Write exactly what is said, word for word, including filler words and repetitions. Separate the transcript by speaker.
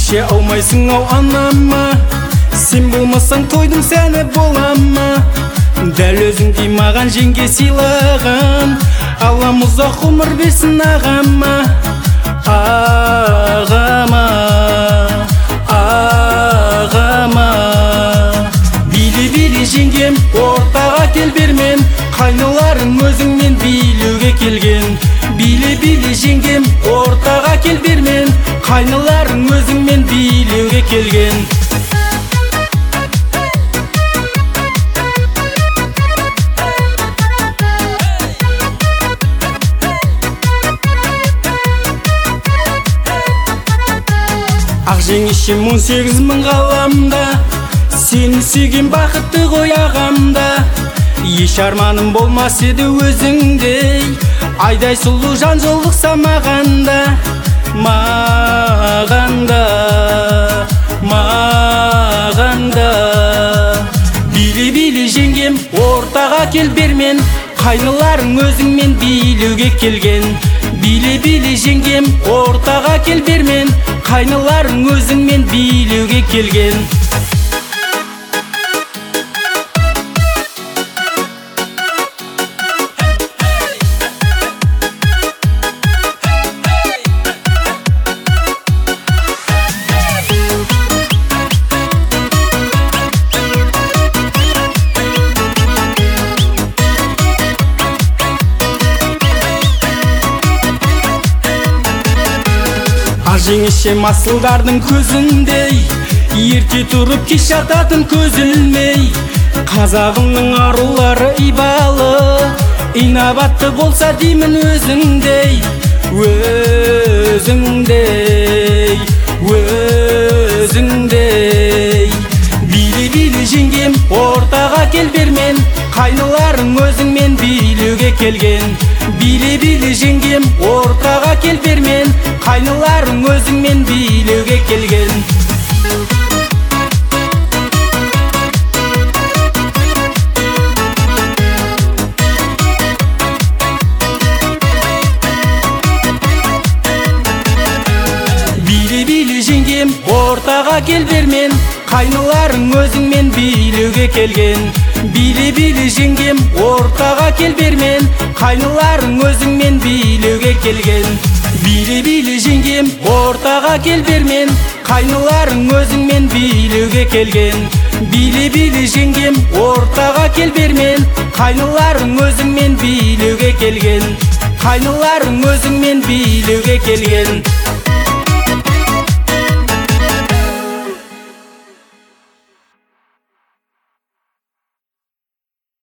Speaker 1: Кеше алмайсың ау анама, сен болмасаң тойдың сәні болама. Дәл өзіңдей маған жеңге сыйлаған, Аллам ұзақ ғұмыр берсін ағама. Ағама, ағама. Биле-биле жеңгем, ортаға кел бермен, қайныларың өзіңмен билеуге келген. Биле-биле жеңгем, ортаға кел бермен, қайныларың өзіңмен билеуге келген. Ақ жеңешем он сегіз мың ғаламда, сені сүйген бақытты ғой ағамда. Еш арманым болмас еді өзіңдей, айдай сұлу жан жолықса мағанда. Мағанда, мағанда. Биле-биле жеңгем, ортаға кел бермен, қайныларың өзіңмен билеуге келген. Биле-биле жеңгем, ортаға кел бермен, қайныларың өзіңмен билеуге келген. Жеңешем асылдардың көзіндей, ерте тұрып кеш жататын көз ілмей. Қазағымның арулары ибалы, инабатты болса деймін өзіңдей. Өзіңдей, өзіңдей. Биле-биле жеңгем, ортаға кел бермен, қайныларың өзіңмен билеуге келген. Биле-биле жеңгем, ортаға кел бермен, қайныларың өзіңмен билеуге келген. Биле-биле жеңгем, ортаға кел бермен, қайныларың өзіңмен билеуге келген. Биле-биле жеңгем, ортаға кел бермен, қайныларың өзіңмен билеуге келген. Биле-биле жеңгем, ортаға кел бермен, қайныларың өзіңмен билеуге келген. Биле-биле жеңгем, ортаға кел бермен, қайныларың өзіңмен билеуге келген. Қайныларың өзіңмен билеуге келген.